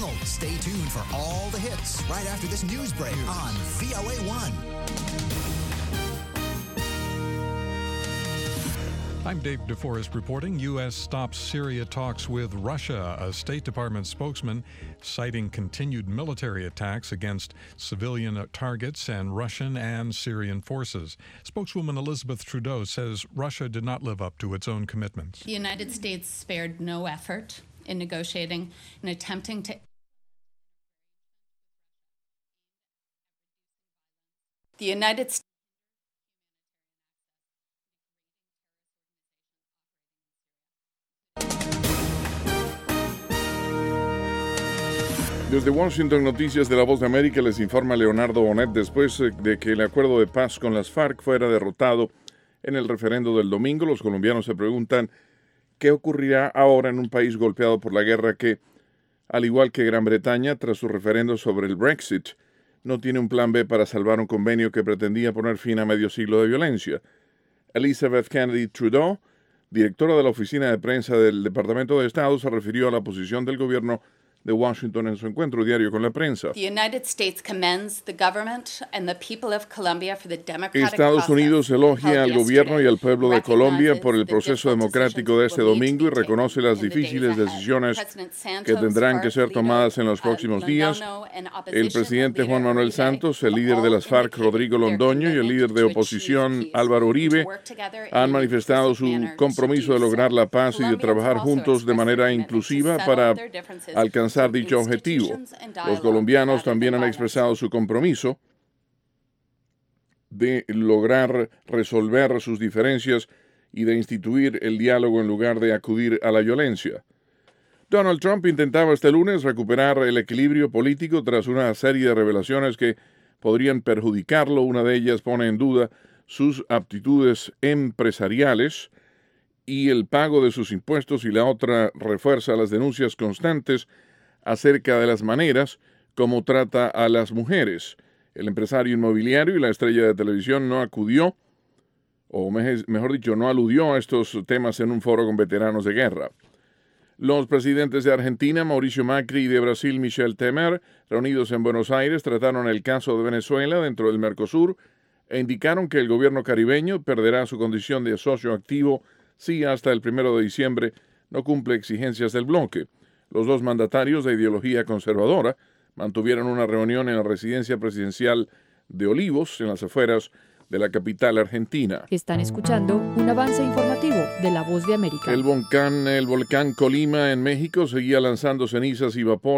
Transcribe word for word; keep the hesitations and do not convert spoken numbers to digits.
Stay tuned for all the hits right after this news break on V O A one. I'm Dave DeForest reporting. U S stops Syria talks with Russia. A State Department spokesman citing continued military attacks against civilian targets and Russian and Syrian forces. Spokeswoman Elizabeth Trudeau says Russia did not live up to its own commitments. The United States spared no effort in negotiating and attempting to the United States Desde Washington, Noticias de la Voz de América, les informa Leonardo Bonet. Después de que el acuerdo de paz con las FARC fuera derrotado en el referendo del domingo, los colombianos se preguntan qué ocurrirá ahora en un país golpeado por la guerra que, al igual que Gran Bretaña, tras su referendo sobre el Brexit, no tiene un plan B para salvar un convenio que pretendía poner fin a medio siglo de violencia. Elizabeth Kennedy Trudeau, directora de la oficina de prensa del Departamento de Estado, se refirió a la posición del gobierno de Washington en su encuentro diario con la prensa. Estados Unidos elogia al gobierno y al pueblo de Colombia por el proceso democrático de este domingo y reconoce las difíciles decisiones que tendrán que ser tomadas en los próximos días. El presidente Juan Manuel Santos, el líder de las FARC Rodrigo Londoño y el líder de oposición Álvaro Uribe han manifestado su compromiso de lograr la paz y de trabajar juntos de manera inclusiva para alcanzar dicho objetivo. Los colombianos también han expresado su compromiso de lograr resolver sus diferencias y de instituir el diálogo en lugar de acudir a la violencia. Donald Trump intentaba este lunes recuperar el equilibrio político tras una serie de revelaciones que podrían perjudicarlo. Una de ellas pone en duda sus aptitudes empresariales y el pago de sus impuestos, y la otra refuerza las denuncias constantes acerca de las maneras como trata a las mujeres. El empresario inmobiliario y la estrella de televisión no acudió, o mejor dicho, no aludió a estos temas en un foro con veteranos de guerra. Los presidentes de Argentina, Mauricio Macri, y de Brasil, Michel Temer, reunidos en Buenos Aires, trataron el caso de Venezuela dentro del Mercosur e indicaron que el gobierno caribeño perderá su condición de socio activo si hasta el primero de diciembre no cumple exigencias del bloque. Los dos mandatarios de ideología conservadora mantuvieron una reunión en la residencia presidencial de Olivos, en las afueras de la capital argentina. Están escuchando un avance informativo de La Voz de América. El volcán, el volcán Colima en México seguía lanzando cenizas y vapor